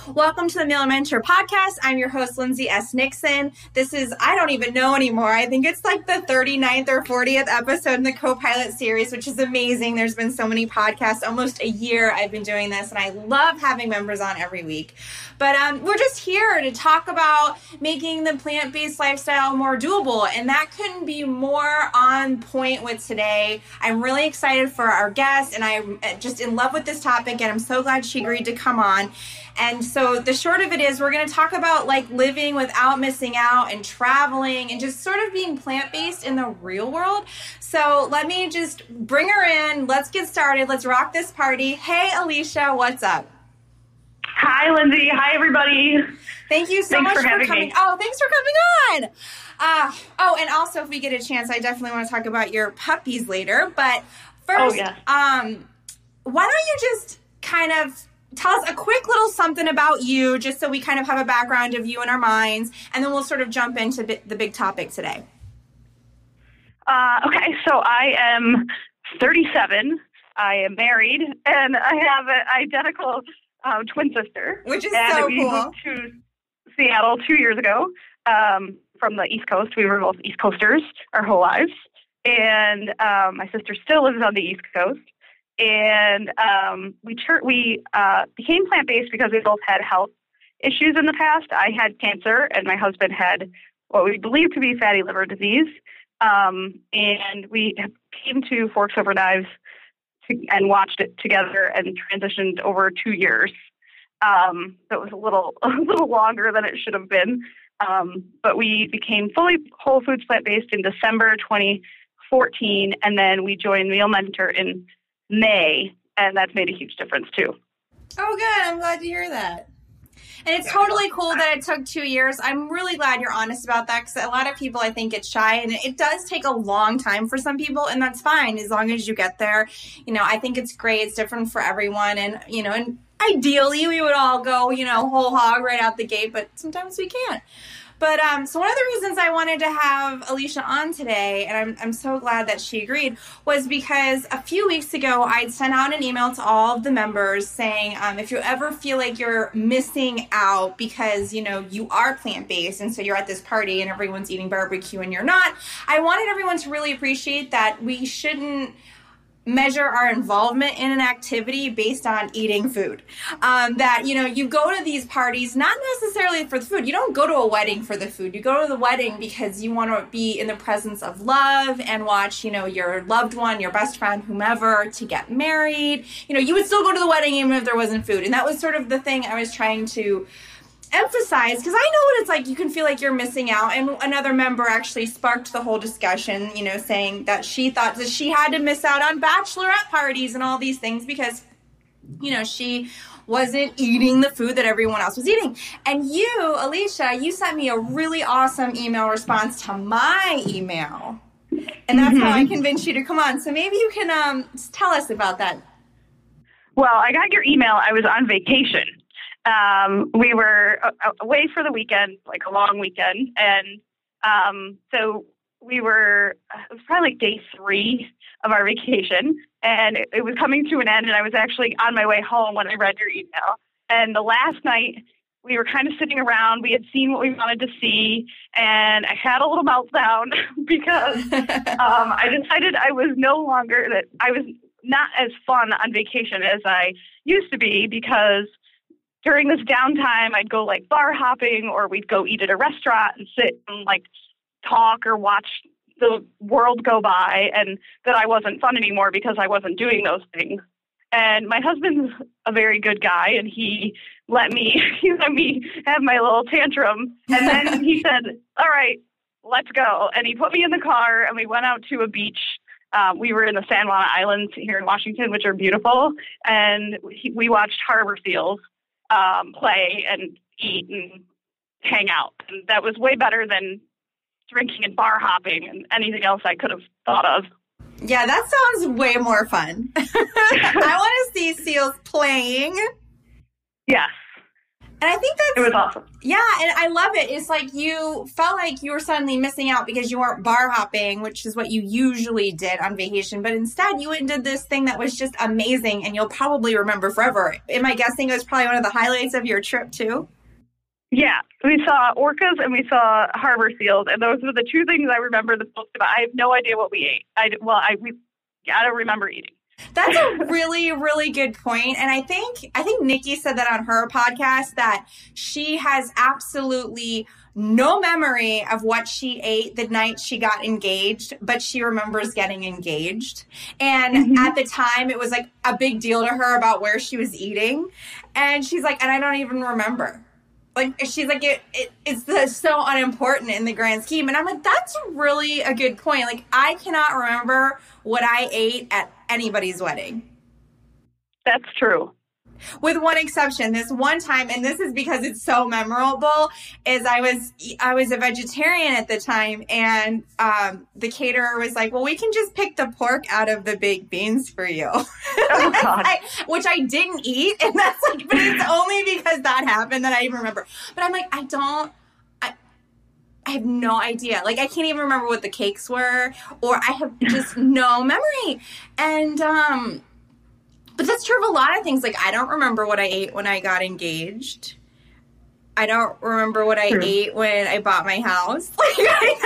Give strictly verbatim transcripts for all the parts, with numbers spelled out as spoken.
Welcome to the Meal and Mentor podcast. I'm your host, Lindsay S. Nixon. This is, I don't even know anymore. I think it's like the thirty-ninth or fortieth episode in the co-pilot series, which is amazing. There's been so many podcasts, almost a year I've been doing this, and I love having members on every week. But um, we're just here to talk about making the plant-based lifestyle more doable, and that couldn't be more on point with today. I'm really excited for our guest, and I'm just in love with this topic, and I'm so glad she agreed to come on. And so the short of it is we're going to talk about like living without missing out and traveling and just sort of being plant-based in the real world. So let me just bring her in. Let's get started. Let's rock this party. Hey, Alicia, what's up? Hi, Lindsay. Hi, everybody. Thank you so thanks much for, for coming. Me. Oh, thanks for coming on. Uh, oh, and also if we get a chance, I definitely want to talk about your puppies later. But first, oh, yes. um, why don't you just kind of tell us a quick little something about you, just so we kind of have a background of you in our minds, and then we'll sort of jump into the big topic today. Uh, okay, so I am thirty-seven. I am married, and I have an identical um, twin sister. Which is and so we cool. moved to Seattle two years ago um, from the East Coast. We were both East Coasters our whole lives. And um, my sister still lives on the East Coast. And um, we tur- we uh, became plant-based because we both had health issues in the past. I had cancer, and my husband had what we believe to be fatty liver disease. Um, and we came to Forks Over Knives to, and watched it together and transitioned over two years. Um, that was a little a little longer than it should have been. Um, but we became fully whole foods plant-based in December twenty fourteen, and then we joined Meal Mentor in May, and that's made a huge difference too. Oh, good. I'm glad to hear that. And it's totally cool that it took two years. I'm really glad you're honest about that, because a lot of people, I think, get shy, and it does take a long time for some people, and that's fine as long as you get there. You know, I think it's great. It's different for everyone, and, you know, and ideally we would all go, you know, whole hog right out the gate, but sometimes we can't. But um, so one of the reasons I wanted to have Alicia on today, and I'm I'm so glad that she agreed, was because a few weeks ago I'd sent out an email to all of the members saying um, if you ever feel like you're missing out because, you know, you are plant-based and so you're at this party and everyone's eating barbecue and you're not, I wanted everyone to really appreciate that we shouldn't measure our involvement in an activity based on eating food. Um, that, you know, you go to these parties, not necessarily for the food. You don't go to a wedding for the food. You go to the wedding because you want to be in the presence of love and watch, you know, your loved one, your best friend, whomever, to get married. You know, you would still go to the wedding even if there wasn't food. And that was sort of the thing I was trying to emphasize, because I know what it's like. You can feel like you're missing out. And another member actually sparked the whole discussion, you know, saying that she thought that she had to miss out on bachelorette parties and all these things because, you know, she wasn't eating the food that everyone else was eating. And you, Alicia, you sent me a really awesome email response to my email. And that's mm-hmm. how I convinced you to come on. So maybe you can um, tell us about that. Well, I got your email. I was on vacation. Um, we were away for the weekend, like a long weekend. And um, so we were, it was probably like day three of our vacation. And it, it was coming to an end. And I was actually on my way home when I read your email. And the last night, we were kind of sitting around. We had seen what we wanted to see. And I had a little meltdown because um, I decided I was no longer, that I was not as fun on vacation as I used to be, because during this downtime, I'd go like bar hopping, or we'd go eat at a restaurant and sit and like talk or watch the world go by, and that I wasn't fun anymore because I wasn't doing those things. And my husband's a very good guy, and he let me, he let me have my little tantrum. And then he said, all right, let's go. And he put me in the car, and we went out to a beach. Um, we were in the San Juan Islands here in Washington, which are beautiful. And he, we watched harbor seals Um, play and eat and hang out. And that was way better than drinking and bar hopping and anything else I could have thought of. Yeah, that sounds way more fun. I want to see seals playing. Yes. And I think that's, it was awesome. Yeah, and I love it. It's like you felt like you were suddenly missing out because you weren't bar hopping, which is what you usually did on vacation. But instead, you went and did this thing that was just amazing, and you'll probably remember forever. Am I guessing it was probably one of the highlights of your trip, too? Yeah, we saw orcas and we saw harbor seals, and those were the two things I remember the most about. I have no idea what we ate. I, well, I, we, I don't remember eating. That's a really, really good point. And I think, I think Nikki said that on her podcast, that she has absolutely no memory of what she ate the night she got engaged, but she remembers getting engaged. And mm-hmm. at the time, it was like a big deal to her about where she was eating. And she's like, and I don't even remember. Like, she's like, it, it it's the, so unimportant in the grand scheme. And I'm like, that's really a good point. Like, I cannot remember what I ate at anybody's wedding. That's true. With one exception, this one time, and this is because it's so memorable, is I was I was a vegetarian at the time, and um, the caterer was like, well, we can just pick the pork out of the baked beans for you. Oh, God. I, which I didn't eat, and that's like, but it's only because that happened that I even remember. But I'm like, I don't, I, I have no idea. Like, I can't even remember what the cakes were, or I have just no memory. And, um... But that's true of a lot of things. Like, I don't remember what I ate when I got engaged. I don't remember what I true. ate when I bought my house. Like,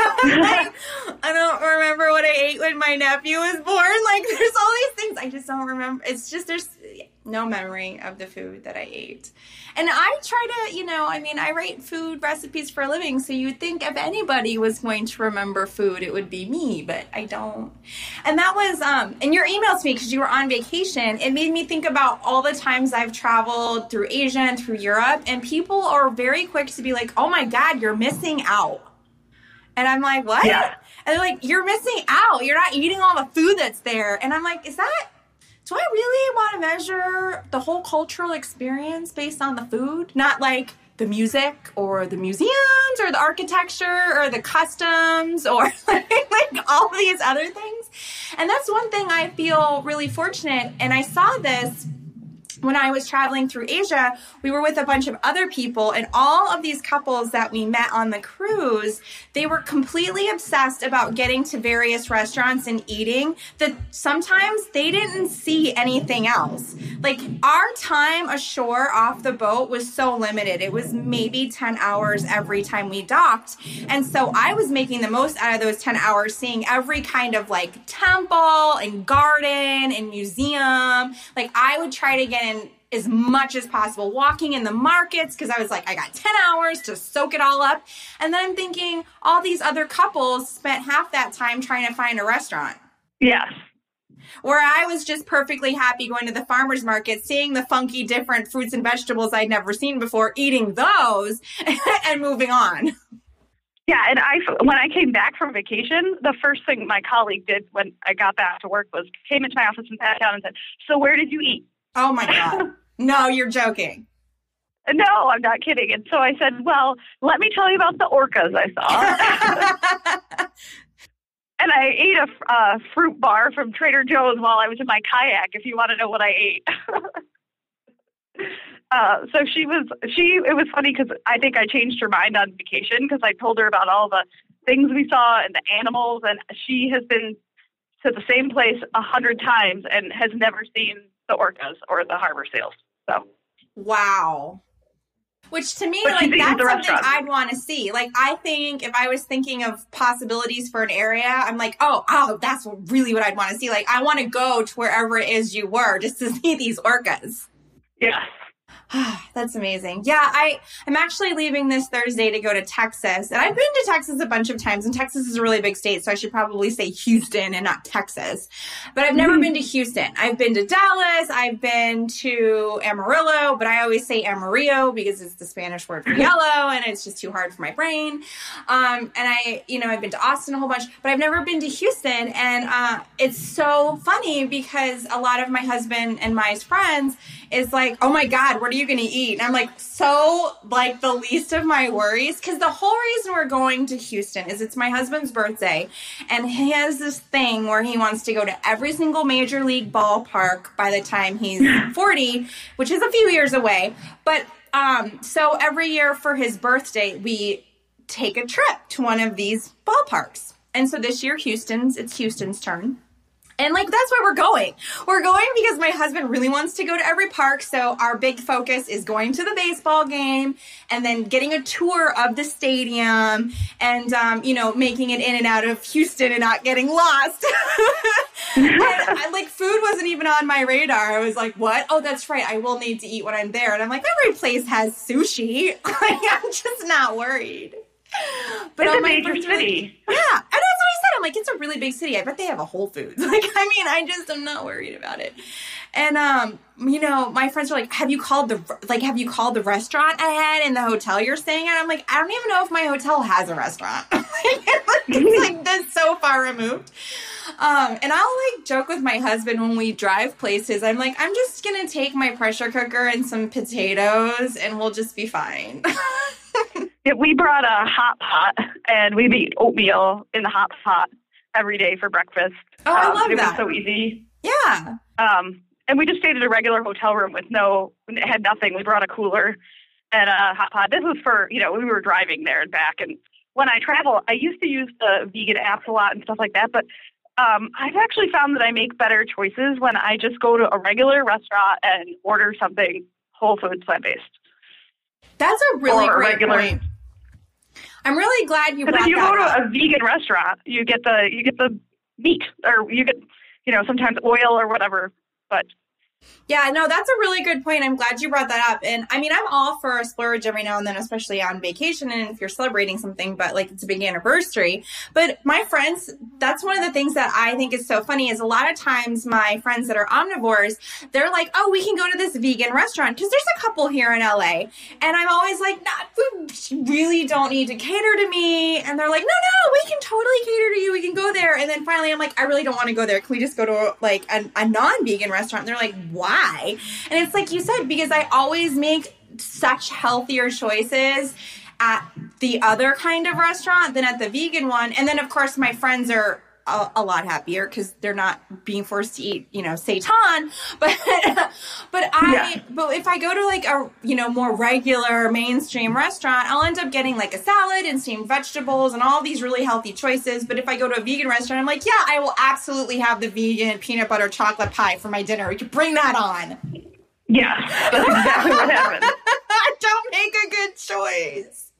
I, like, I don't remember what I ate when my nephew was born. Like, there's all these things I just don't remember. It's just, there's no memory of the food that I ate. And I try to, you know, I mean, I write food recipes for a living, so you'd think if anybody was going to remember food, it would be me, but I don't. And that was, um, and your email to me, because you were on vacation, it made me think about all the times I've traveled through Asia and through Europe, and people are very quick to be like, oh my God, you're missing out. And I'm like, what? Yeah. And they're like, you're missing out. You're not eating all the food that's there. And I'm like, is that... do I really want to measure the whole cultural experience based on the food? Not like the music or the museums or the architecture or the customs or like, like all these other things. And that's one thing I feel really fortunate. And I saw this when I was traveling through Asia. We were with a bunch of other people, and all of these couples that we met on the cruise, they were completely obsessed about getting to various restaurants and eating that sometimes they didn't see anything else. Like, our time ashore off the boat was so limited. It was maybe ten hours every time we docked. And so I was making the most out of those ten hours, seeing every kind of like temple and garden and museum. Like, I would try to get in as much as possible, walking in the markets, because I was like, I got ten hours to soak it all up. And then I'm thinking all these other couples spent half that time trying to find a restaurant. Yes. Where I was just perfectly happy going to the farmer's market, seeing the funky different fruits and vegetables I'd never seen before, eating those and moving on. Yeah, and I, when I came back from vacation, the first thing my colleague did when I got back to work was came into my office and sat down and said, so where did you eat? Oh, my God. No, you're joking. No, I'm not kidding. And so I said, well, let me tell you about the orcas I saw. And I ate a uh, fruit bar from Trader Joe's while I was in my kayak, if you want to know what I ate. uh, so she was, she, it was funny because I think I changed her mind on vacation because I told her about all the things we saw and the animals. And she has been to the same place a hundred times and has never seen the orcas or the harbor seals. So, wow. Which to me, but like, that's something I'd want to see. Like, I think if I was thinking of possibilities for an area, I'm like, oh, oh, that's really what I'd want to see. Like, I want to go to wherever it is you were just to see these orcas. Yeah. That's amazing. Yeah, I, I'm actually leaving this Thursday to go to Texas. And I've been to Texas a bunch of times, and Texas is a really big state, so I should probably say Houston and not Texas. But I've never mm-hmm. been to Houston. I've been to Dallas. I've been to Amarillo, but I always say Amarillo because it's the Spanish word for yellow, and it's just too hard for my brain. Um, and I, you know, I've been to Austin a whole bunch, but I've never been to Houston. And uh, it's so funny because a lot of my husband and my friends is like, oh my God, what are you going to eat? And I'm like, so like the least of my worries. Because the whole reason we're going to Houston is it's my husband's birthday. And he has this thing where he wants to go to every single major league ballpark by the time he's forty, which is a few years away. But um, so every year for his birthday, we take a trip to one of these ballparks. And so this year, Houston's, it's Houston's turn. And, like, that's where we're going. We're going because my husband really wants to go to every park. So our big focus is going to the baseball game and then getting a tour of the stadium and, um, you know, making it in and out of Houston and not getting lost. And I, like, food wasn't even on my radar. I was like, what? Oh, that's right. I will need to eat when I'm there. And I'm like, every place has sushi. Like, I'm just not worried. But it's a major city. Like, yeah. And that's what I said. I'm like, it's a really big city. I bet they have a Whole Foods. Like, I mean, I just am not worried about it. And, um, you know, my friends were like, have you called the, like, have you called the restaurant ahead in the hotel you're staying at? I'm like, I don't even know if my hotel has a restaurant. It's like this so far removed. Um, and I'll like joke with my husband when we drive places. I'm like, I'm just going to take my pressure cooker and some potatoes and we'll just be fine. Yeah, we brought a hot pot and we made oatmeal in the hot pot every day for breakfast. Oh, I um, love it that. It was so easy. Yeah. Um, and we just stayed at a regular hotel room with no, it had nothing. We brought a cooler and a hot pot. This was for, you know, we were driving there and back. And when I travel, I used to use the vegan apps a lot and stuff like that. But um, I've actually found that I make better choices when I just go to a regular restaurant and order something Whole Foods plant-based. That's a really or great regular. point. I'm really glad you brought Because if you that go to up. a vegan restaurant, you get the you get the meat, or you get, you know, sometimes oil or whatever. But Yeah, no, that's a really good point. I'm glad you brought that up. And I mean, I'm all for a splurge every now and then, especially on vacation and if you're celebrating something, but like it's a big anniversary. But my friends, that's one of the things that I think is so funny is a lot of times my friends that are omnivores, they're like, oh, we can go to this vegan restaurant because there's a couple here in L A. And I'm always like, nah, food really don't need to cater to me. And they're like, no, no, we can totally cater to you. We can go there. And then finally I'm like, I really don't want to go there. Can we just go to like a, a non-vegan restaurant? And they're like, why? And it's like you said, because I always make such healthier choices at the other kind of restaurant than at the vegan one. And then, of course, my friends are a, a lot happier because they're not being forced to eat, you know, seitan. But but I yeah. but if I go to like a, you know, more regular mainstream restaurant, I'll end up getting like a salad and steamed vegetables and all these really healthy choices. But if I go to a vegan restaurant, I'm like, yeah, I will absolutely have the vegan peanut butter chocolate pie for my dinner. We could bring that on. Yeah, that's exactly what happened. I don't make a good choice.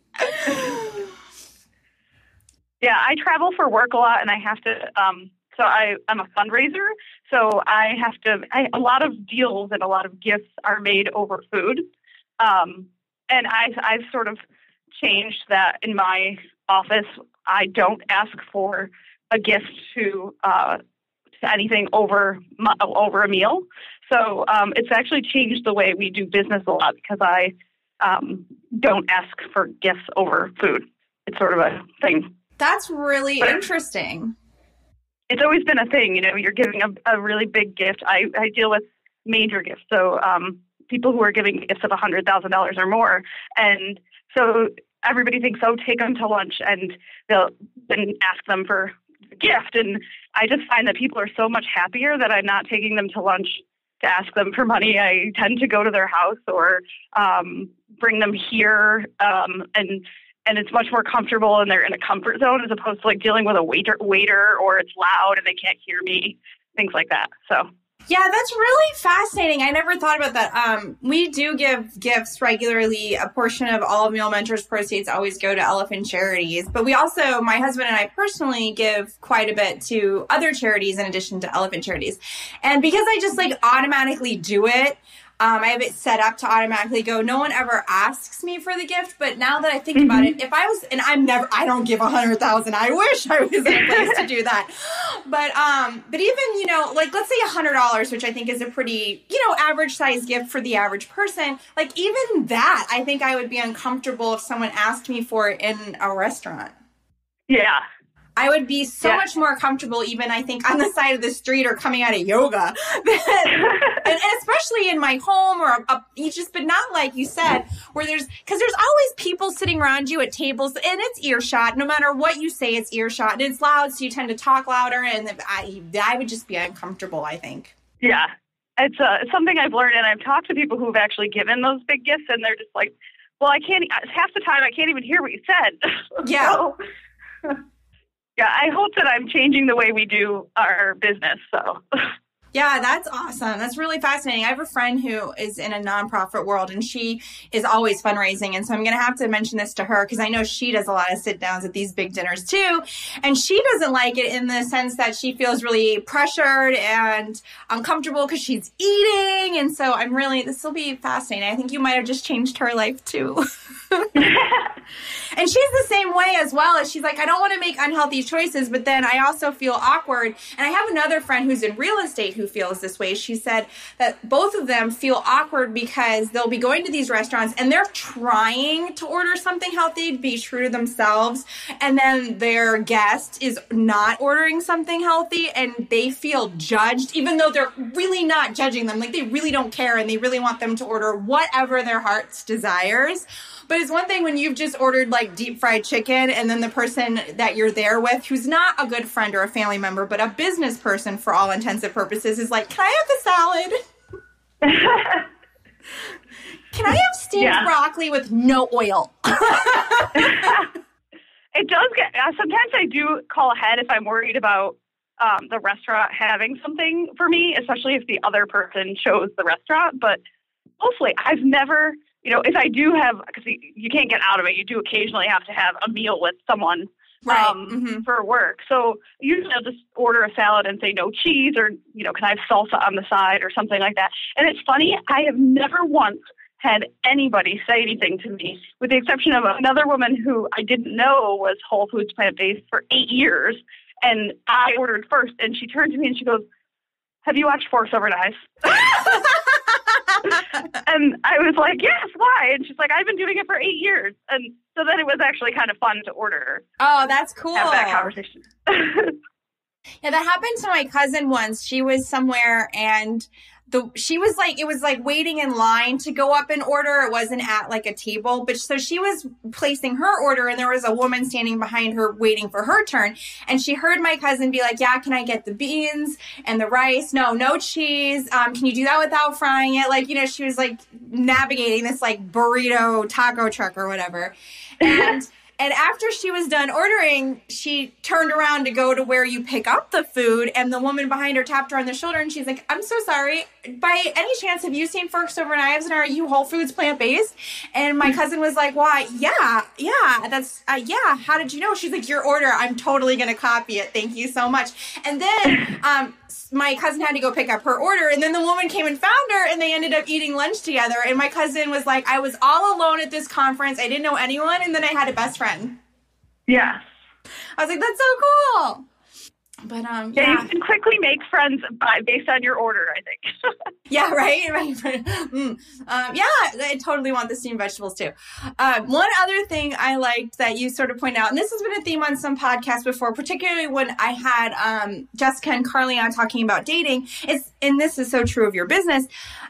Yeah, I travel for work a lot, and I have to. Um, so I, I'm a fundraiser, so I have to. I, a lot of deals and a lot of gifts are made over food, um, and I, I've sort of changed that in my office. I don't ask for a gift to uh, to anything over over a meal. So um, it's actually changed the way we do business a lot because I um, don't ask for gifts over food. It's sort of a thing. That's really but interesting. It's always been a thing. You know, you're giving a, a really big gift. I, I deal with major gifts. So um, people who are giving gifts of one hundred thousand dollars or more. And so everybody thinks, oh, take them to lunch. And they'll then ask them for a gift. And I just find that people are so much happier that I'm not taking them to lunch to ask them for money. I tend to go to their house or um, bring them here um, and and it's much more comfortable and they're in a comfort zone as opposed to like dealing with a waiter waiter or it's loud and they can't hear me, things like that. So yeah, that's really fascinating. I never thought about that. Um, we do give gifts regularly. A portion of all of Meal Mentors proceeds always go to elephant charities. But we also, my husband and I personally give quite a bit to other charities in addition to elephant charities. And because I just like automatically do it, Um, I have it set up to automatically go. No one ever asks me for the gift, but now that I think mm-hmm. about it, if I was, and I'm never, I don't give a hundred thousand. I wish I was in a place to do that. But, um, but even, you know, like let's say a hundred dollars, which I think is a pretty, you know, average size gift for the average person. Like even that, I think I would be uncomfortable if someone asked me for it in a restaurant. Yeah. I would be so yeah. much more comfortable even, I think, on the side of the street or coming out of yoga. and, and especially in my home or a, a, just, but not like you said, where there's, because there's always people sitting around you at tables and it's earshot. No matter what you say, it's earshot and it's loud. So you tend to talk louder and I, I would just be uncomfortable, I think. Yeah. it's uh, something I've learned, and I've talked to people who've actually given those big gifts, and they're just like, well, I can't, half the time I can't even hear what you said. Yeah. So, yeah, I hope that I'm changing the way we do our business, so. Yeah, that's awesome. That's really fascinating. I have a friend who is in a nonprofit world, and she is always fundraising. And so I'm going to have to mention this to her because I know she does a lot of sit downs at these big dinners too. And she doesn't like it in the sense that she feels really pressured and uncomfortable because she's eating. And so I'm really, this will be fascinating. I think you might have just changed her life too. And she's the same way as well. As she's like, I don't want to make unhealthy choices, but then I also feel awkward. And I have another friend who's in real estate who feels this way. She said that both of them feel awkward because they'll be going to these restaurants and they're trying to order something healthy, to be true to themselves. And then their guest is not ordering something healthy and they feel judged, even though they're really not judging them. Like they really don't care and they really want them to order whatever their heart's desires. But it's one thing when you've just ordered like deep fried chicken and then the person that you're there with, who's not a good friend or a family member, but a business person for all intents and purposes, is like, can I have the salad? Can I have steamed yeah. broccoli with no oil? It does get, uh, sometimes I do call ahead if I'm worried about um, the restaurant having something for me, especially if the other person chose the restaurant. But mostly I've never... You know, if I do have, because you can't get out of it, you do occasionally have to have a meal with someone right. um, mm-hmm. for work. So usually I'll just order a salad and say no cheese or, you know, can I have salsa on the side or something like that. And it's funny, I have never once had anybody say anything to me, with the exception of another woman who I didn't know was Whole Foods plant-based for eight years. And I ordered first, and she turned to me and she goes, have you watched Forks Over Knives? And I was like, yes, why? And she's like, I've been doing it for eight years. And so then it was actually kind of fun to order. Oh, that's cool. Have that conversation. Yeah, that happened to my cousin once. She was somewhere and the she was like, it was like waiting in line to go up and order. It wasn't at like a table. But so she was placing her order and there was a woman standing behind her waiting for her turn. And she heard my cousin be like, yeah, can I get the beans and the rice? No, no cheese. Um, can you do that without frying it? Like, you know, she was like navigating this like burrito taco truck or whatever. And And after she was done ordering, she turned around to go to where you pick up the food, and the woman behind her tapped her on the shoulder, and she's like, I'm so sorry. By any chance, have you seen Forks Over Knives, and are you Whole Foods plant-based? And my cousin was like, why, yeah, yeah, that's, uh, yeah, how did you know? She's like, your order, I'm totally going to copy it. Thank you so much. And then um, my cousin had to go pick up her order, and then the woman came and found her, and they ended up eating lunch together. And my cousin was like, I was all alone at this conference. I didn't know anyone, and then I had a best friend. Yeah. I was like, that's so cool. But um yeah, yeah. You can quickly make friends by based on your order, I think. Yeah, right, right. Mm. Um, yeah, I totally want the steamed vegetables too. Um, one other thing I liked that you sort of point out, and this has been a theme on some podcasts before, particularly when I had um, Jessica and Carly on talking about dating, is, and this is so true of your business,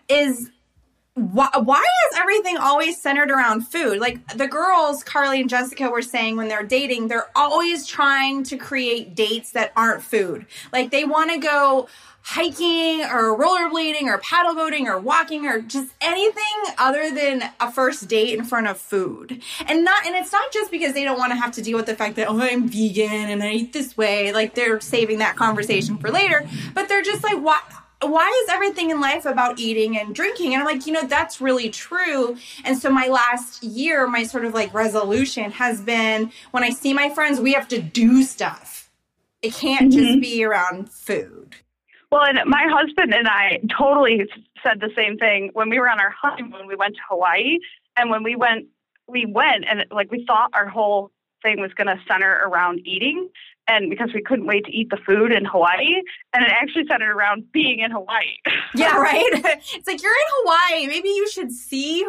is Why, why is everything always centered around food? Like the girls, Carly and Jessica, were saying when they're dating, they're always trying to create dates that aren't food. Like they want to go hiking or rollerblading or paddle boating or walking or just anything other than a first date in front of food. And not, and it's not just because they don't want to have to deal with the fact that, oh, I'm vegan and I eat this way. Like they're saving that conversation for later, but they're just like, why? Why is everything in life about eating and drinking? And I'm like, you know, that's really true. And so my last year, my sort of like resolution has been when I see my friends, we have to do stuff. It can't mm-hmm. just be around food. Well, and my husband and I totally said the same thing. When we were on our honeymoon, we went to Hawaii. And when we went, we went and like we thought our whole thing was going to center around eating. And because we couldn't wait to eat the food in Hawaii, and it actually centered around being in Hawaii. Yeah, right? It's like, you're in Hawaii. Maybe you should see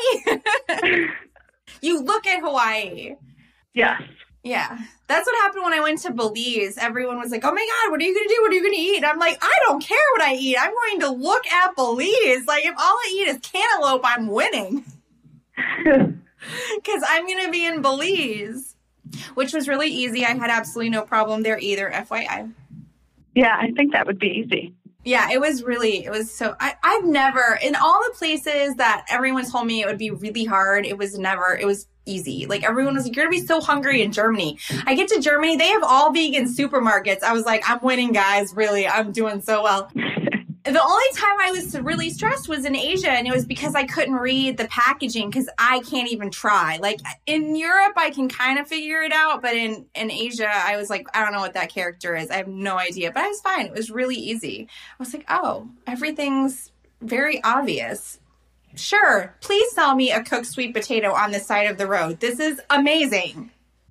Hawaii. You look at Hawaii. Yes. Yeah. That's what happened when I went to Belize. Everyone was like, oh my God, what are you going to do? What are you going to eat? And I'm like, I don't care what I eat. I'm going to look at Belize. Like, if all I eat is cantaloupe, I'm winning. Because I'm going to be in Belize. Which was really easy. I had absolutely no problem there either, F Y I. Yeah, I think that would be easy. Yeah, it was really, it was so, I, I've never, in all the places that everyone told me it would be really hard, it was never, it was easy. Like everyone was like, you're going to be so hungry in Germany. I get to Germany, they have all vegan supermarkets. I was like, I'm winning, guys. Really, I'm doing so well. The only time I was really stressed was in Asia, and it was because I couldn't read the packaging because I can't even try. Like in Europe, I can kind of figure it out, but in, in Asia, I was like, I don't know what that character is. I have no idea, but I was fine. It was really easy. I was like, oh, everything's very obvious. Sure, please sell me a cooked sweet potato on the side of the road. This is amazing.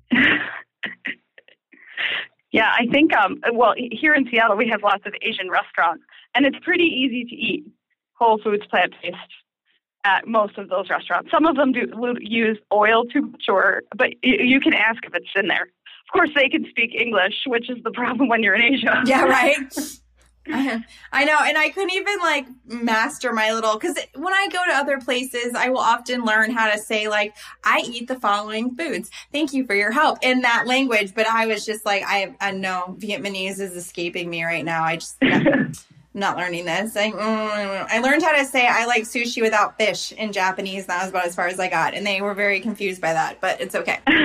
Yeah, I think, um, well, here in Seattle, we have lots of Asian restaurants. And it's pretty easy to eat Whole Foods plant-based at most of those restaurants. Some of them do use oil too much, or, but you can ask if it's in there. Of course, they can speak English, which is the problem when you're in Asia. Yeah, right. I know. And I couldn't even like master my little, because when I go to other places, I will often learn how to say like, I eat the following foods. Thank you for your help in that language. But I was just like, I, I know Vietnamese is escaping me right now. I just... Yeah. Not learning this. I, mm, I learned how to say I like sushi without fish in Japanese. That was about as far as I got. And they were very confused by that, but it's okay. uh,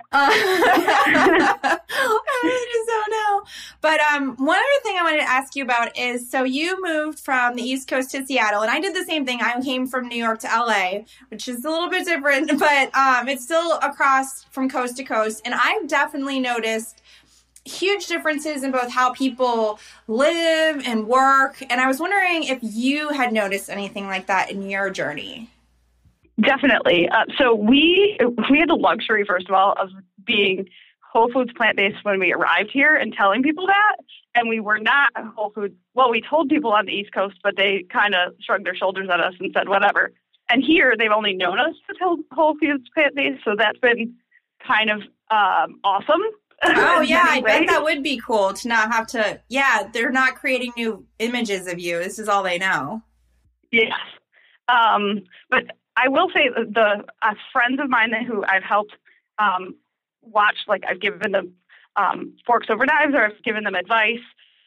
I just don't know. But um, one other thing I wanted to ask you about is, so you moved from the East Coast to Seattle, and I did the same thing. I came from New York to L A, which is a little bit different, but um, it's still across from coast to coast. And I've definitely noticed huge differences in both how people live and work. And I was wondering if you had noticed anything like that in your journey. Definitely. Uh, so we we had the luxury, first of all, of being Whole Foods plant-based when we arrived here and telling people that. And we were not Whole Foods. Well, we told people on the East Coast, but they kind of shrugged their shoulders at us and said, whatever. And here, they've only known us to tell Whole Foods plant-based. So that's been kind of um, awesome. Oh, yeah, I bet that would be cool to not have to, yeah, they're not creating new images of you. This is all they know. Yes. Um, but I will say the uh, friends of mine that who I've helped um, watch, like I've given them um, forks over knives or I've given them advice,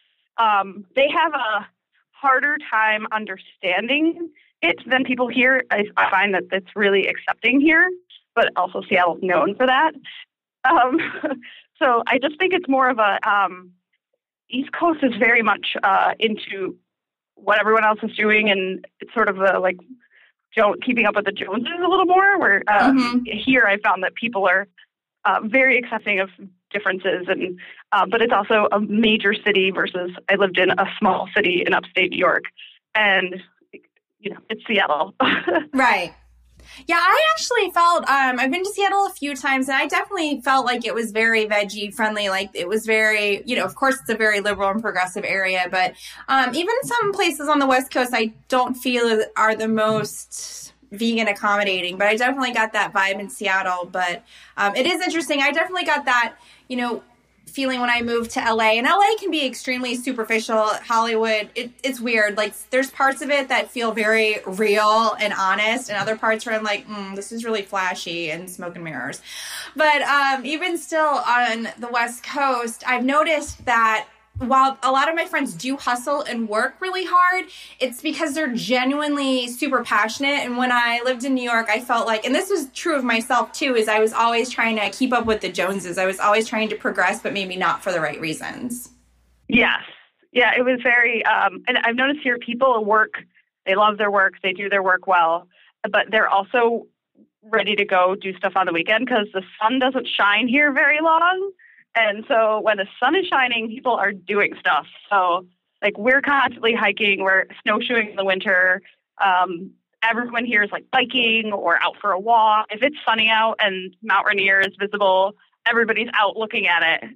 um, they have a harder time understanding it than people here. I, I find that it's really accepting here, but also Seattle's known for that. Um So I just think it's more of a um, East Coast is very much uh, into what everyone else is doing, and it's sort of a, like jo- keeping up with the Joneses a little more. Where uh, mm-hmm. Here I found that people are uh, very accepting of differences, and uh, but it's also a major city versus I lived in a small city in upstate New York, and you know it's Seattle. Right. Yeah, I actually felt, um, I've been to Seattle a few times, and I definitely felt like it was very veggie friendly. Like it was very, you know, of course it's a very liberal and progressive area, but um, even some places on the West Coast I don't feel are the most vegan accommodating, but I definitely got that vibe in Seattle. But um, it is interesting. I definitely got that, you know, feeling when I moved to L A, and L A can be extremely superficial. Hollywood, it, it's weird. Like there's parts of it that feel very real and honest, and other parts where I'm like, mm, this is really flashy and smoke and mirrors. But um, even still on the West Coast, I've noticed that while a lot of my friends do hustle and work really hard, it's because they're genuinely super passionate. And when I lived in New York, I felt like, and this was true of myself too, is I was always trying to keep up with the Joneses. I was always trying to progress, but maybe not for the right reasons. Yes. Yeah, it was very, um, and I've noticed here people work, they love their work, they do their work well, but they're also ready to go do stuff on the weekend because the sun doesn't shine here very long. And so when the sun is shining, people are doing stuff. So like we're constantly hiking, we're snowshoeing in the winter. Um, everyone here is like biking or out for a walk. If it's sunny out and Mount Rainier is visible, everybody's out looking at it.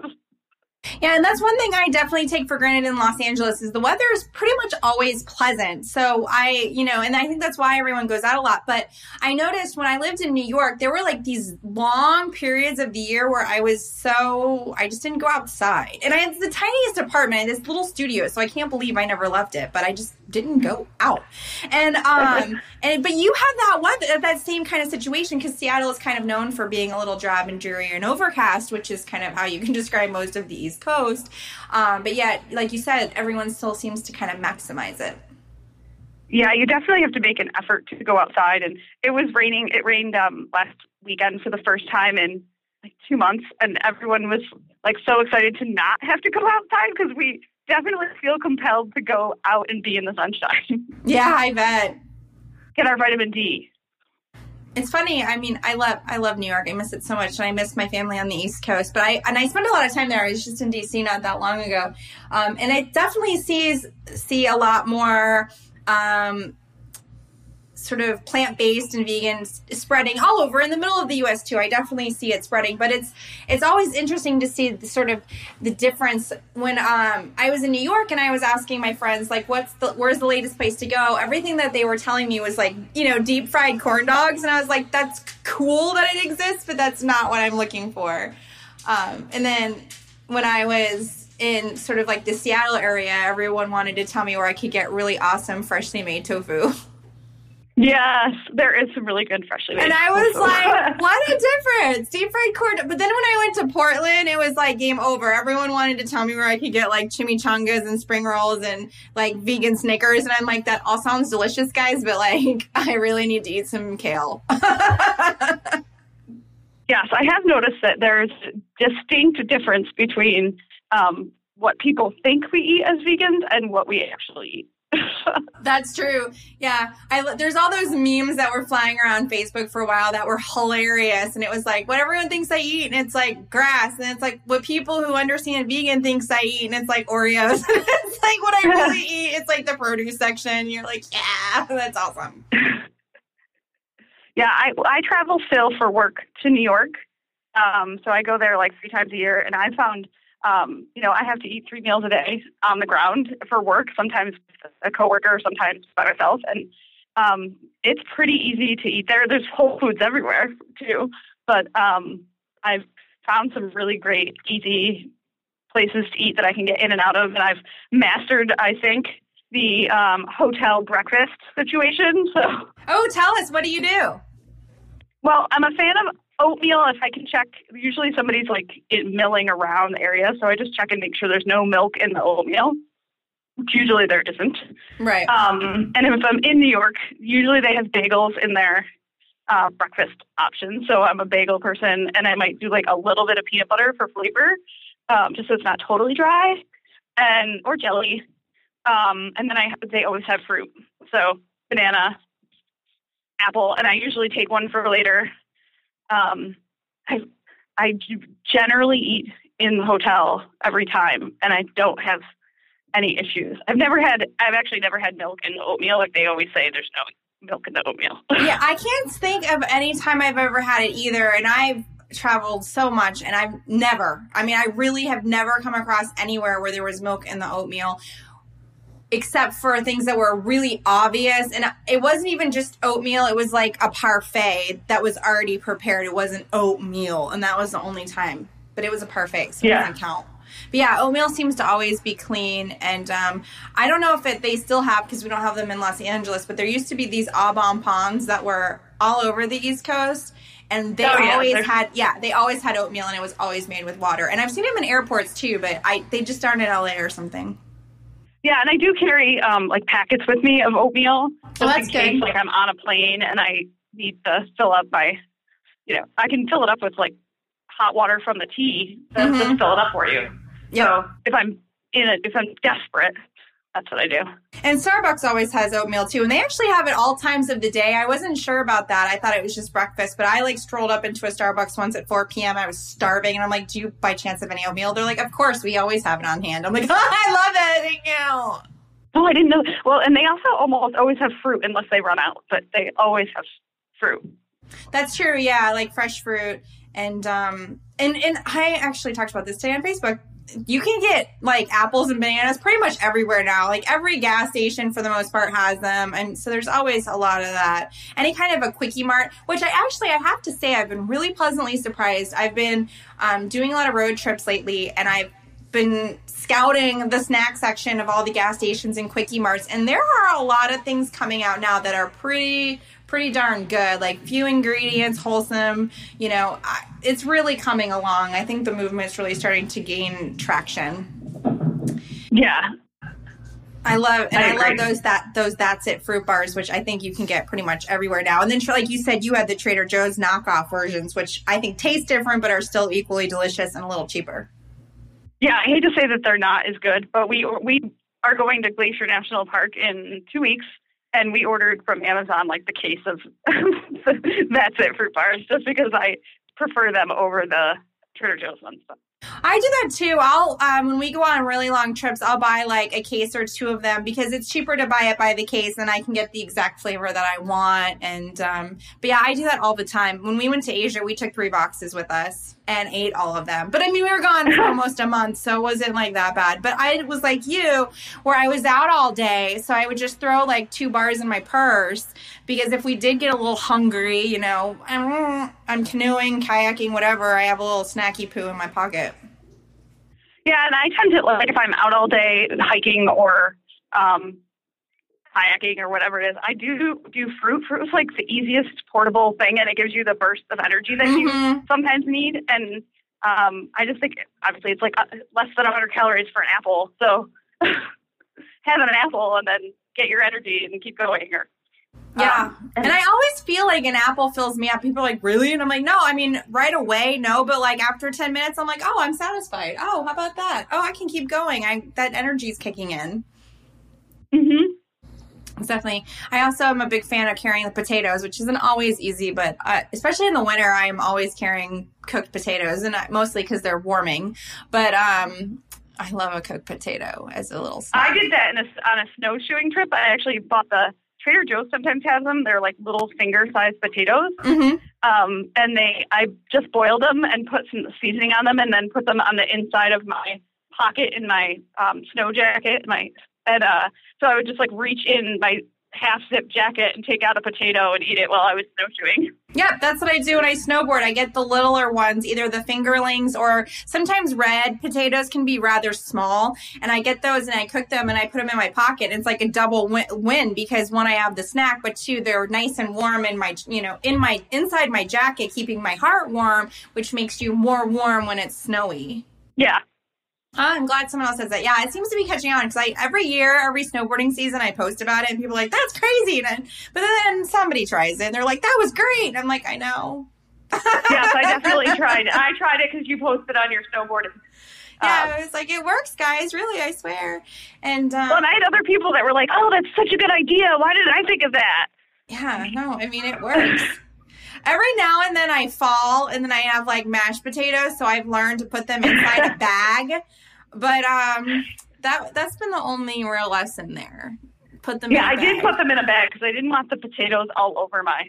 Yeah, and that's one thing I definitely take for granted in Los Angeles is the weather is pretty much always pleasant. So I, you know, and I think that's why everyone goes out a lot. But I noticed when I lived in New York, there were like these long periods of the year where I was so, I just didn't go outside. And I had the tiniest apartment, this little studio, so I can't believe I never left it. But I just didn't go out. And, um, and, but you had that one, that same kind of situation, because Seattle is kind of known for being a little drab and dreary and overcast, which is kind of how you can describe most of the East Coast. Um, but yet, like you said, everyone still seems to kind of maximize it. Yeah, you definitely have to make an effort to go outside. And it was raining. It rained um, last weekend for the first time in like two months. And everyone was like so excited to not have to go outside, because we definitely feel compelled to go out and be in the sunshine. Yeah, I bet. Get our vitamin D. It's funny. I mean, I love I love New York. I miss it so much, and I miss my family on the East Coast. But I and I spent a lot of time there. I was just in D C not that long ago, um, and I definitely sees see a lot more um, sort of plant-based and vegan spreading all over in the middle of the U S too. I definitely see it spreading, but it's it's always interesting to see the sort of the difference. When um, I was in New York and I was asking my friends, like, what's the where's the latest place to go? Everything that they were telling me was like, you know, deep fried corn dogs, and I was like, that's cool that it exists, but that's not what I'm looking for. Um, and then when I was in sort of like the Seattle area, everyone wanted to tell me where I could get really awesome freshly made tofu. Yes, there is some really good freshly made. And I was like, what a difference. Deep fried corn. But then when I went to Portland, it was like game over. Everyone wanted to tell me where I could get like chimichangas and spring rolls and like vegan Snickers. And I'm like, that all sounds delicious, guys, but like, I really need to eat some kale. Yes, I have noticed that there's distinct difference between um, what people think we eat as vegans and what we actually eat. That's true. Yeah. I, there's all those memes that were flying around Facebook for a while that were hilarious. And it was like, what everyone thinks I eat. And it's like grass. And it's like what people who understand vegan thinks I eat. And it's like Oreos. It's like what I really eat. It's like the produce section. You're like, yeah, that's awesome. Yeah. I, I travel still for work to New York. Um, so I go there like three times a year. And I found Um, you know, I have to eat three meals a day on the ground for work, sometimes with a coworker, sometimes by myself. And um, it's pretty easy to eat there. There's Whole Foods everywhere, too. But um, I've found some really great, easy places to eat that I can get in and out of. And I've mastered, I think, the um, hotel breakfast situation. So, oh, tell us, what do you do? Well, I'm a fan of oatmeal. If I can check, usually somebody's like milling around the area, so I just check and make sure there's no milk in the oatmeal, which usually there isn't. Right. Um, and if I'm in New York, usually they have bagels in their uh, breakfast options. So I'm a bagel person, and I might do like a little bit of peanut butter for flavor, um, just so it's not totally dry, and or jelly. Um, and then I they always have fruit, so banana, apple, and I usually take one for later. Um, I I generally eat in the hotel every time, and I don't have any issues. I've never had, I've actually never had milk in the oatmeal. Like they always say, there's no milk in the oatmeal. Yeah, I can't think of any time I've ever had it either, and I've traveled so much, and I've never, I mean, I really have never come across anywhere where there was milk in the oatmeal, except for things that were really obvious. And it wasn't even just oatmeal. It was like a parfait that was already prepared. It wasn't oatmeal. And that was the only time. But it was a parfait, so yeah. It doesn't count. But yeah, oatmeal seems to always be clean. And um, I don't know if it, they still have, because we don't have them in Los Angeles, but there used to be these Au Bon Pains that were all over the East Coast. And they oh, yeah, always they're... had, yeah, they always had oatmeal, and it was always made with water. And I've seen them in airports too, but I they just aren't in L A or something. Yeah, and I do carry um, like packets with me of oatmeal. Oh, that's in case, good. Like I'm on a plane and I need to fill up my, you know, I can fill it up with like hot water from the tea. That's mm-hmm. just fill it up for you. Yep. So if I'm in it, if I'm desperate, that's what I do. And Starbucks always has oatmeal too, and they actually have it all times of the day. I wasn't sure about that. I thought it was just breakfast, but I like strolled up into a Starbucks once at four p.m. I was starving, and I'm like, "Do you by chance have any oatmeal?" They're like, "Of course, we always have it on hand." I'm like, oh, "I love it, thank you." Oh, I didn't know. Well, and they also almost always have fruit unless they run out, but they always have fruit. That's true. Yeah, like fresh fruit, and um, and and I actually talked about this today on Facebook. You can get like apples and bananas pretty much everywhere now. Like every gas station for the most part has them. And so there's always a lot of that. Any kind of a Quickie Mart, which I actually, I have to say, I've been really pleasantly surprised. I've been um, doing a lot of road trips lately, and I've been scouting the snack section of all the gas stations and Quickie Marts, and there are a lot of things coming out now that are pretty pretty darn good, like few ingredients, wholesome. You know, I, it's really coming along. I think the movement's really starting to gain traction. Yeah. I love, and I, I love those that those That's It fruit bars, which I think you can get pretty much everywhere now. And then, like you said, you had the Trader Joe's knockoff versions, which I think taste different, but are still equally delicious and a little cheaper. Yeah, I hate to say that they're not as good, but we we are going to Glacier National Park in two weeks, and we ordered from Amazon like the case of That's It fruit bars, just because I prefer them over the Trader Joe's ones. I do that too. I'll um, when we go on really long trips, I'll buy like a case or two of them because it's cheaper to buy it by the case, and I can get the exact flavor that I want. And um, but yeah, I do that all the time. When we went to Asia, we took three boxes with us and ate all of them. But I mean, we were gone for almost a month, so it wasn't like that bad. But I was like you, where I was out all day, so I would just throw like two bars in my purse because if we did get a little hungry, you know, I'm, I'm canoeing, kayaking, whatever, I have a little snacky poo in my pocket. Yeah, and I tend to, like, if I'm out all day hiking or um, kayaking or whatever it is, I do do fruit. Fruit is, like, the easiest portable thing, and it gives you the burst of energy that mm-hmm. you sometimes need. And um, I just think, obviously, it's, like, uh, less than one hundred calories for an apple. So have an apple and then get your energy and keep going. Or Yeah. Um, and I always feel like an apple fills me up. People are like, really? And I'm like, no, I mean, right away, no. But like after ten minutes, I'm like, oh, I'm satisfied. Oh, how about that? Oh, I can keep going. I that energy's kicking in. Mm-hmm. It's definitely. I also am a big fan of carrying the potatoes, which isn't always easy, but uh, especially in the winter, I am always carrying cooked potatoes, and I, mostly because they're warming. But um, I love a cooked potato as a little snack. I did that in a, on a snowshoeing trip. I actually bought the Trader Joe's sometimes has them. They're like little finger-sized potatoes. Mm-hmm. Um, and they, I just boiled them and put some seasoning on them and then put them on the inside of my pocket in my um, snow jacket. My, and uh, so I would just like reach in my half-zip jacket and take out a potato and eat it while I was snowshoeing. Yep, that's what I do when I snowboard. I get the littler ones, either the fingerlings or sometimes red potatoes can be rather small. And I get those and I cook them and I put them in my pocket. It's like a double win, win because one, I have the snack, but two, they're nice and warm in my, you know, in my, inside my jacket, keeping my heart warm, which makes you more warm when it's snowy. Yeah. Oh, I'm glad someone else says that. Yeah, it seems to be catching on because I every year, every snowboarding season, I post about it and people are like, that's crazy. And, but then somebody tries it and they're like, that was great. And I'm like, I know. Yes, I definitely tried it. I tried it because you posted on your snowboard. Yeah, um, I was like, it works, guys. Really, I swear. And, um, well, and I had other people that were like, oh, that's such a good idea. Why didn't I think of that? Yeah, no, I mean, it works. Every now and then I fall and then I have like mashed potatoes. So I've learned to put them inside a bag. But um, that, that's been the only real lesson there. Put them yeah, in a bag. Yeah, I did put them in a bag because I didn't want the potatoes all over my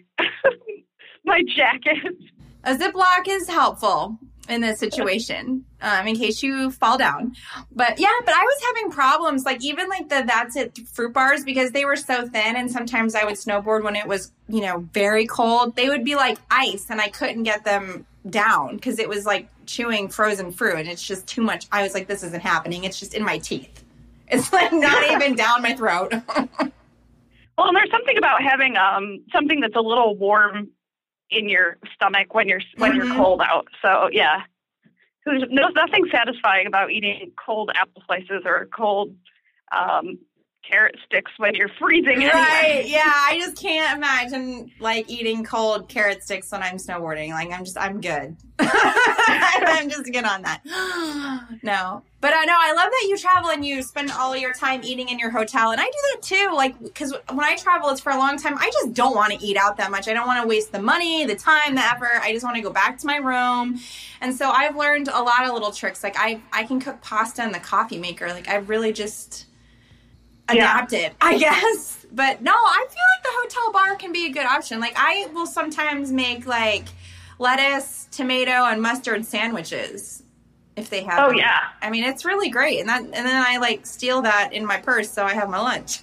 my jacket. A Ziploc is helpful in this situation, um, in case you fall down. But yeah, but I was having problems, like even like the That's It fruit bars, because they were so thin, and sometimes I would snowboard when it was, you know, very cold. They would be like ice, and I couldn't get them down because it was like chewing frozen fruit, and it's just too much. I was like, this isn't happening. It's just in my teeth. It's like not even down my throat. Well, and there's something about having um something that's a little warm in your stomach when you're when mm-hmm. you're cold out. So yeah, there's, there's nothing satisfying about eating cold apple slices or cold um, carrot sticks when you're freezing. Right? Anyway. Yeah, I just can't imagine like eating cold carrot sticks when I'm snowboarding. Like I'm just I'm good. I'm just good on that. No, but I know I love that you travel and you spend all your time eating in your hotel, and I do that too. Like because when I travel, it's for a long time. I just don't want to eat out that much. I don't want to waste the money, the time, the effort. I just want to go back to my room. And so I've learned a lot of little tricks. Like I I can cook pasta in the coffee maker. Like I've really just adapted, yeah. I guess. But no, I feel like the hotel bar can be a good option. Like I will sometimes make like lettuce, tomato, and mustard sandwiches if they have Oh them. yeah. I mean, it's really great. And that and then I like steal that in my purse so I have my lunch.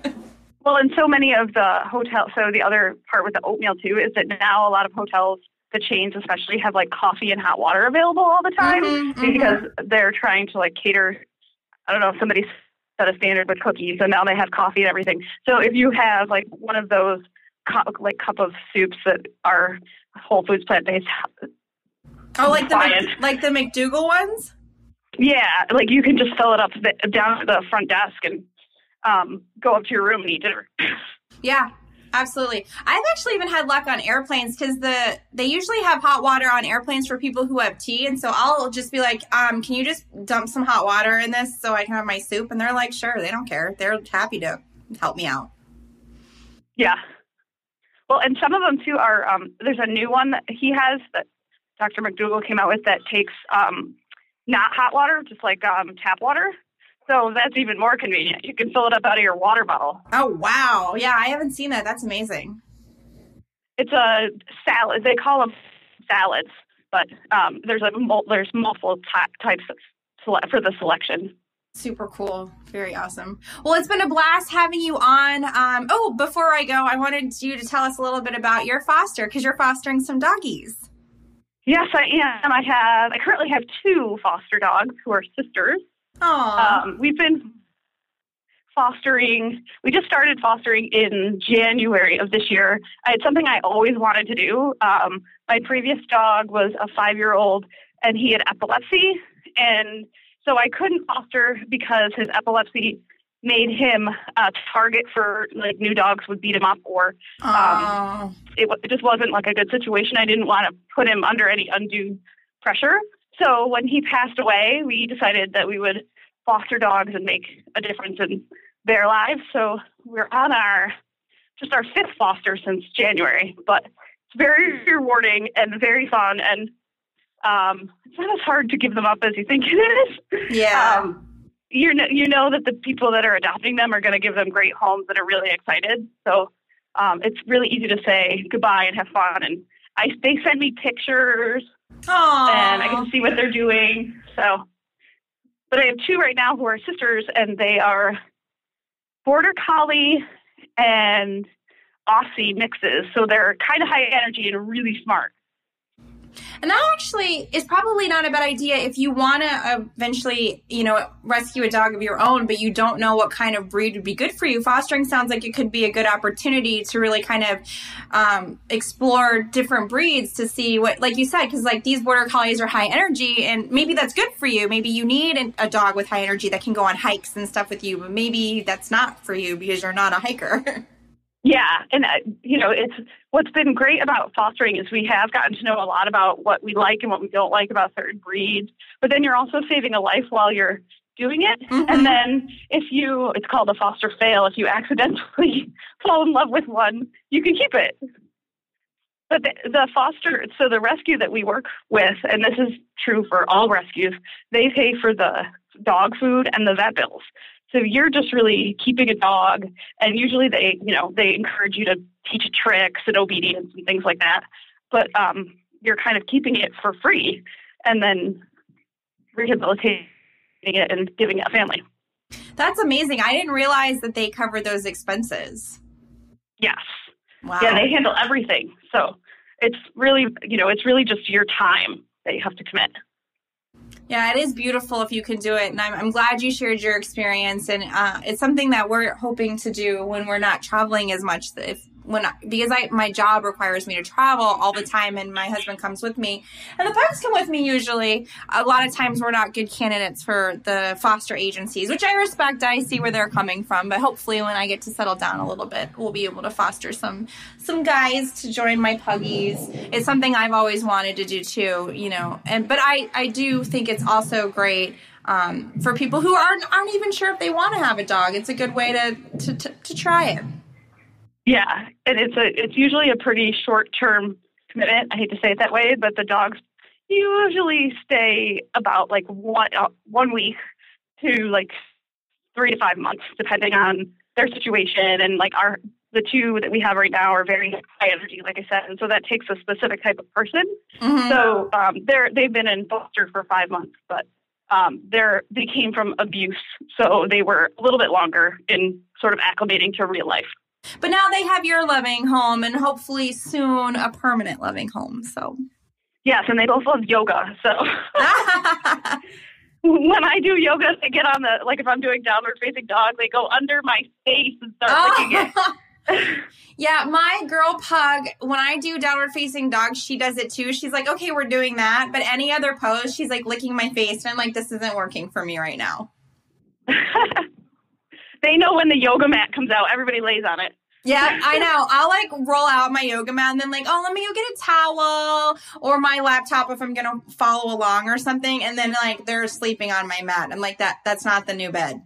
Well, and so many of the hotels, so the other part with the oatmeal too is that now a lot of hotels the chains especially have like coffee and hot water available all the time mm-hmm, because mm-hmm. they're trying to like cater. I don't know if somebody set a standard with cookies, and now they have coffee and everything. So if you have like one of those cup, like cup of soups that are Whole Foods plant-based. Oh, like the Mc, like the McDougal ones? Yeah, like you can just fill it up the, down at the front desk and um, go up to your room and eat dinner. Yeah, absolutely. I've actually even had luck on airplanes because the they usually have hot water on airplanes for people who have tea, and so I'll just be like, um, "Can you just dump some hot water in this so I can have my soup?" And they're like, "Sure." They don't care. They're happy to help me out. Yeah. Well, and some of them too are. Um, there's a new one that he has that Doctor McDougal came out with that takes um, not hot water, just like um, tap water. So that's even more convenient. You can fill it up out of your water bottle. Oh, wow. Yeah, I haven't seen that. That's amazing. It's a salad. They call them salads, but um, there's a there's multiple ty- types of sele- for the selection. Super cool. Very awesome. Well, it's been a blast having you on. Um, oh, before I go, I wanted you to tell us a little bit about your foster because you're fostering some doggies. Yes, I am. I have. I currently have two foster dogs who are sisters. Aww. Um, we've been fostering. We just started fostering in January of this year. It's something I always wanted to do. Um, my previous dog was a five-year-old, and he had epilepsy, and so I couldn't foster because his epilepsy made him a target for like new dogs would beat him up, or um, it, it just wasn't like a good situation. I didn't want to put him under any undue pressure. So when he passed away, we decided that we would foster dogs and make a difference in their lives. So we're on our just our fifth foster since January, but it's very rewarding and very fun, and um, it's not as hard to give them up as you think it is. Yeah. Um, you know, you know that the people that are adopting them are going to give them great homes and are really excited. So um, it's really easy to say goodbye and have fun. And I, they send me pictures. Aww. And I get to see what they're doing. So, but I have two right now who are sisters, and they are Border Collie and Aussie mixes. So they're kind of high energy and really smart. And that actually is probably not a bad idea if you want to eventually, you know, rescue a dog of your own, but you don't know what kind of breed would be good for you. Fostering sounds like it could be a good opportunity to really kind of um, explore different breeds to see what, like you said, because like these Border Collies are high energy, and maybe that's good for you. Maybe you need an, a dog with high energy that can go on hikes and stuff with you, but maybe that's not for you because you're not a hiker. Yeah, and, uh, you know, it's what's been great about fostering is we have gotten to know a lot about what we like and what we don't like about certain breeds, but then you're also saving a life while you're doing it. Mm-hmm. And then if you, it's called a foster fail, if you accidentally fall in love with one, you can keep it. But the, the foster, so the rescue that we work with, and this is true for all rescues, they pay for the dog food and the vet bills. So you're just really keeping a dog, and usually they, you know, they encourage you to teach it tricks and obedience and things like that. But um, you're kind of keeping it for free and then rehabilitating it and giving it a family. That's amazing. I didn't realize that they covered those expenses. Yes. Wow. Yeah, they handle everything. So it's really, you know, it's really just your time that you have to commit. Yeah, it is beautiful if you can do it. And I'm, I'm glad you shared your experience. And uh, it's something that we're hoping to do when we're not traveling as much. If when I, because I my job requires me to travel all the time, and my husband comes with me. And the pugs come with me usually. A lot of times we're not good candidates for the foster agencies, which I respect. I see where they're coming from. But hopefully when I get to settle down a little bit, we'll be able to foster some some guys to join my puggies. It's something I've always wanted to do too, you know. And but I, I do think it's also great um, for people who aren't aren't even sure if they want to have a dog. It's a good way to to, to, to try it. Yeah, and it's a it's usually a pretty short term commitment. I hate to say it that way, but the dogs usually stay about like one uh, one week to like three to five months, depending on their situation. And like our the two that we have right now are very high energy, like I said, and so that takes a specific type of person. Mm-hmm. So um, they're they've been in foster for five months, but um, they're they came from abuse, so they were a little bit longer in sort of acclimating to real life. But now they have your loving home and hopefully soon a permanent loving home. So yes, and they both love yoga. So when I do yoga, they get on the, like if I'm doing downward facing dog, they go under my face and start oh. licking it. Yeah, my girl Pug, when I do downward facing dog, she does it too. She's like, okay, we're doing that. But any other pose, she's like licking my face. And I'm like, this isn't working for me right now. They know when the yoga mat comes out, everybody lays on it. Yeah, I know. I'll like roll out my yoga mat and then like, oh, let me go get a towel or my laptop if I'm going to follow along or something. And then like they're sleeping on my mat. I'm like, that, that's not the new bed.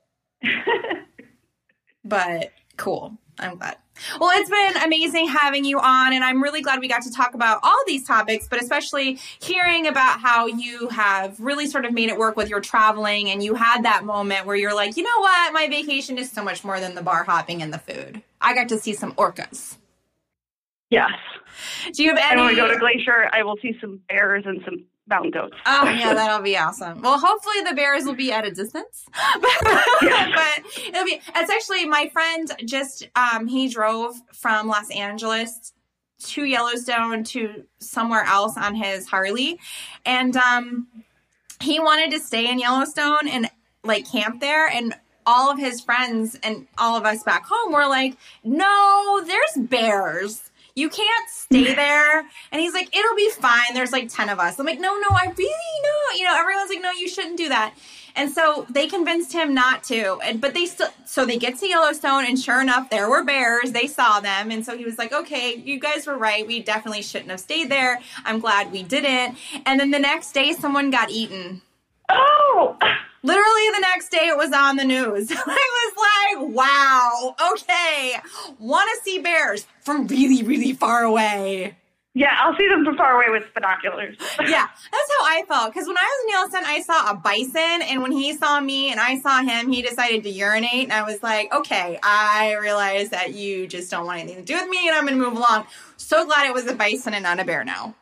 But cool. I'm glad. Well, it's been amazing having you on, and I'm really glad we got to talk about all these topics, but especially hearing about how you have really sort of made it work with your traveling, and you had that moment where you're like, you know what, my vacation is so much more than the bar hopping and the food. I got to see some orcas. Yes. Do you have any... And when we go to Glacier, I will see some bears and some mountain goats. Oh, yeah, that'll be awesome. Well, hopefully the bears will be at a distance. but it'll be, it's actually my friend just, um, he drove from Los Angeles to Yellowstone to somewhere else on his Harley. And um, he wanted to stay in Yellowstone and like camp there. And all of his friends and all of us back home were like, no, there's bears. You can't stay there. And he's like, it'll be fine. There's like ten of us. I'm like, no, no, I really know. You know, everyone's like, no, you shouldn't do that. And so they convinced him not to. And, but they still, so they get to Yellowstone and sure enough, there were bears. They saw them. And so he was like, okay, you guys were right. We definitely shouldn't have stayed there. I'm glad we didn't. And then the next day, someone got eaten. Oh! Literally the next day it was on the news. I was like, wow, okay. Want to see bears from really, really far away. Yeah, I'll see them from far away with binoculars. Yeah, that's how I felt. Because when I was in Yellowstone, I saw a bison. And when he saw me and I saw him, he decided to urinate. And I was like, okay, I realize that you just don't want anything to do with me. And I'm going to move along. So glad it was a bison and not a bear now.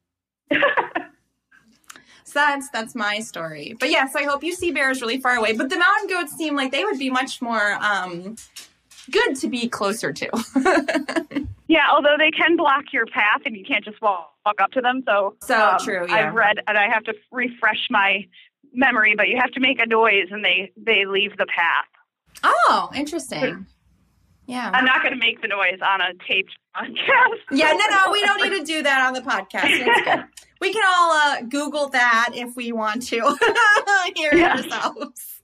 So that's, that's my story. But yes, I hope you see bears really far away. But the mountain goats seem like they would be much more um, good to be closer to. Yeah, although they can block your path and you can't just walk, walk up to them. So, so um, true, yeah. I've read, and I have to refresh my memory, but you have to make a noise and they, they leave the path. Oh, interesting. Yeah. I'm not going to make the noise on a taped podcast. Yeah, no, no, we don't need to do that on the podcast. It's good. We can all uh, Google that if we want to hear it yes. ourselves.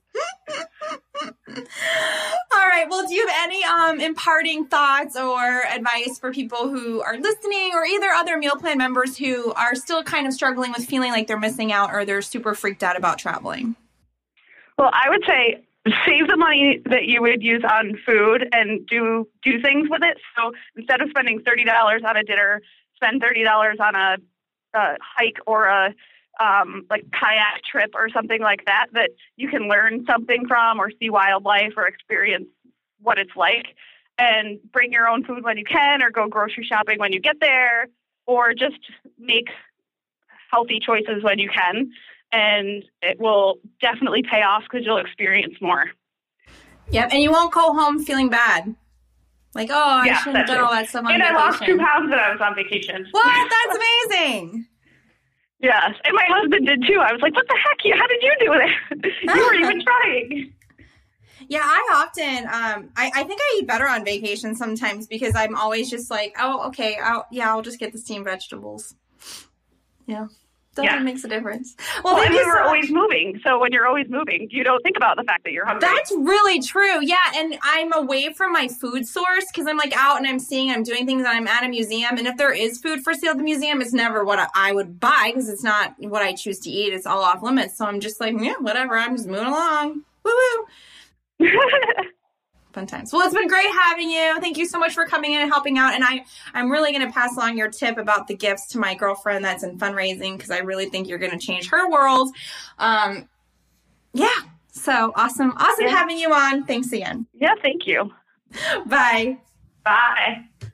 All right. Well, do you have any um, imparting thoughts or advice for people who are listening or either other meal plan members who are still kind of struggling with feeling like they're missing out or they're super freaked out about traveling? Well, I would say save the money that you would use on food and do do things with it. So instead of spending thirty dollars on a dinner, spend thirty dollars on a, a hike or a um, like kayak trip or something like that, that you can learn something from or see wildlife or experience what it's like, and bring your own food when you can, or go grocery shopping when you get there, or just make healthy choices when you can. And it will definitely pay off because you'll experience more. Yep, and you won't go home feeling bad. Like, oh, I yeah, shouldn't have done all that stuff on and vacation. And I lost two pounds when I was on vacation. What? That's amazing. Yes, and my husband did too. I was like, what the heck? How did you do it? You weren't even trying. Yeah, I often, um, I, I think I eat better on vacation sometimes because I'm always just like, oh, okay, I'll, yeah, I'll just get the steamed vegetables. Yeah. Definitely yeah. makes a difference. Well, well and we were so always moving. So when you're always moving, you don't think about the fact that you're hungry. That's really true. Yeah. And I'm away from my food source because I'm like out and I'm seeing, I'm doing things and I'm at a museum. And if there is food for sale at the museum, it's never what I would buy because it's not what I choose to eat. It's all off limits. So I'm just like, yeah, whatever. I'm just moving along. Woo woo. Fun times. Well, it's been great having you. Thank you so much for coming in and helping out. And I, I'm really going to pass along your tip about the gifts to my girlfriend that's in fundraising because I really think you're going to change her world. Um, yeah. So awesome. Awesome yeah. having you on. Thanks again. Yeah, thank you. Bye. Bye.